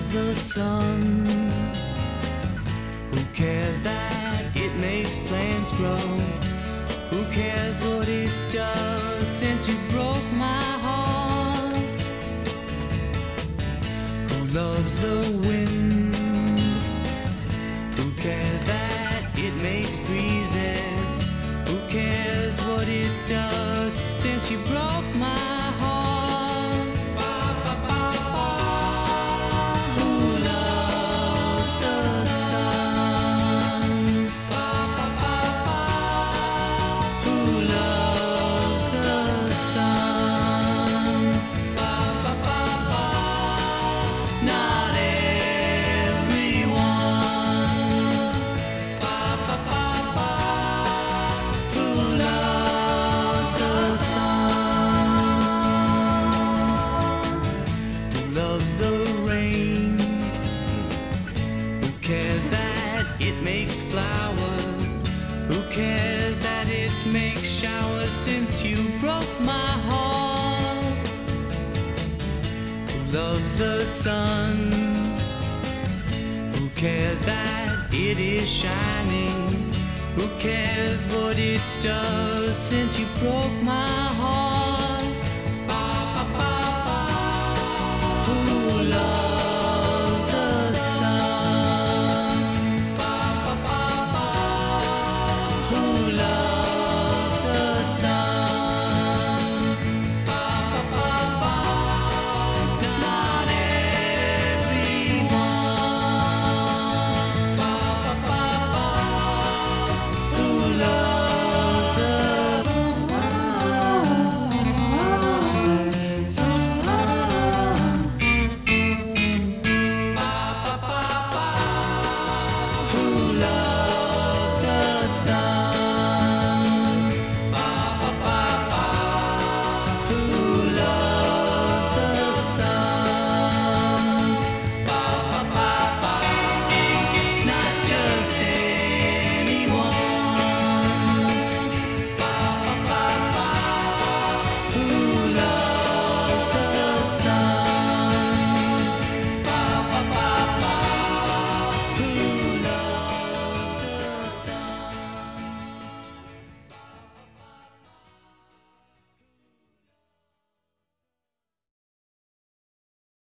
loves the sun? Who cares that it makes plants grow? Who cares what it does since you broke my heart? Who loves the wind? Who cares that it makes breezes? Who cares what it does since you broke my heart? Who loves the sun? Who loves the sun? Not everyone. Who loves the sun? Who loves the rain? Who cares that it makes flowers? Who cares that it makes showers since you broke my heart? Who loves the sun? Who cares that it is shining? Who cares what it does since you broke my heart?